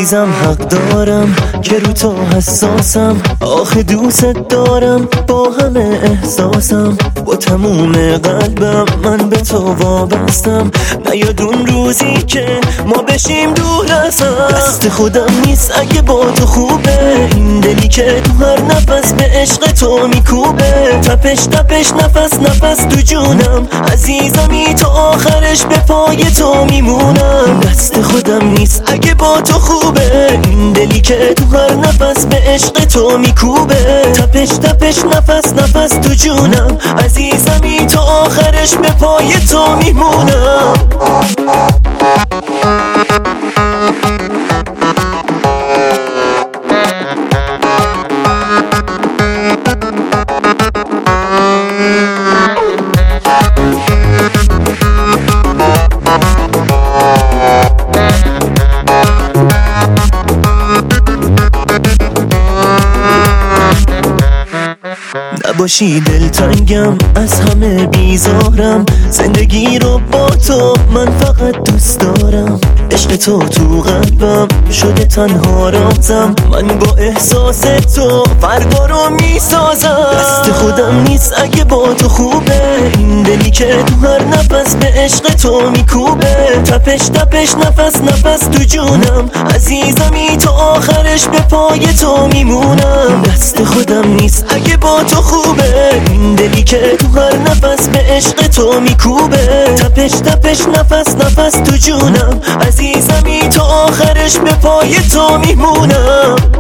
عزیزم حق دارم که رو تو حساسم، آخه دوست دارم با همه احساسم، با تموم قلبم من به تو وابستم. نیاد اون روزی که ما بشیم دور از هم، دست خودم نیست اگه با تو خوبه، این دلی که تو هر نفس به عشق تو میکوبه، تپش تپش نفس نفس تو جونم، عزیزمی تا آخرش به پای تو میمونم. دست خودم نیست اگه با تو خوبه، این دلی که تو هر نفس به عشق تو میکوبه، تپش تپش نفس نفس تو جونم، عزیزمی تا آخرش به پای تو میمونم. نباشی دلتنگم، از همه بیزارم، زندگی رو با تو من فقط دوست دارم، عشق تو تو قلبم شده تنها رازم، من با احساس تو فردا رو میسازم. دست خودم نیست اگه با تو خوبه، این دلی که تو هر نفس به عشق تو میکوبه، تپش تپش نفس نفس تو جونم، عزیزمی تا آخرش به پای تو میمونم. دست خودم نیست اگه با تو خوبه، این دلی که تو هر نفس به عشق تو میکوبه، تپش تپش نفس نفس تو جونم، عزیزمی تا آخرش به پای تو میمونم.